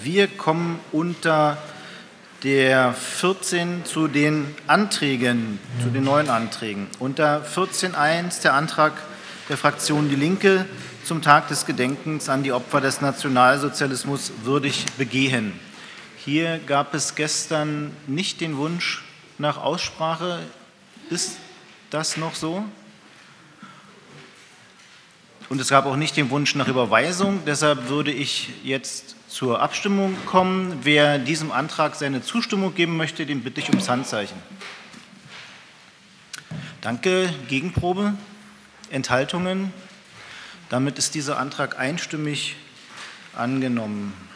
Wir kommen unter der 14 zu den Anträgen, zu den neuen Anträgen. Unter 14.1 der Antrag der Fraktion Die Linke zum Tag des Gedenkens an die Opfer des Nationalsozialismus würdig begehen. Hier gab es gestern nicht den Wunsch nach Aussprache. Ist das noch so? Und es gab auch nicht den Wunsch nach Überweisung. Deshalb würde ich jetzt zur Abstimmung kommen. Wer diesem Antrag seine Zustimmung geben möchte, den bitte ich ums Handzeichen. Danke. Gegenprobe? Enthaltungen? Damit ist dieser Antrag einstimmig angenommen.